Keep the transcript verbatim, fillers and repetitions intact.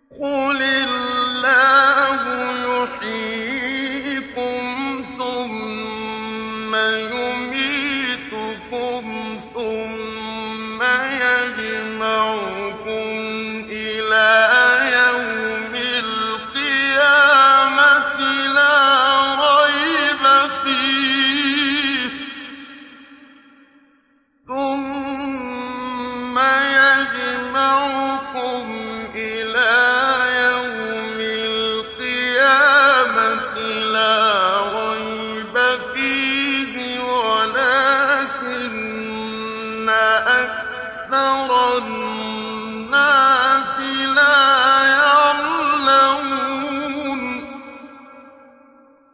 قُلِ اللَّهُ يُحْيِيكُمْ ثُمَّ يُمِيتُكُمْ ثُمَّ يَجْمَعُكُمْ إِلَىٰ يَوْمِ الْقِيَامَةِ لَا رَيْبَ فِيهِ ۚ ثُمَّ يَجْمَعُكُمْ إِلَىٰ يَوْمِ الْقِيَامَةِ لَا رَيْبَ فِيهِ وَلَٰكِنَّ أَكْثَرَ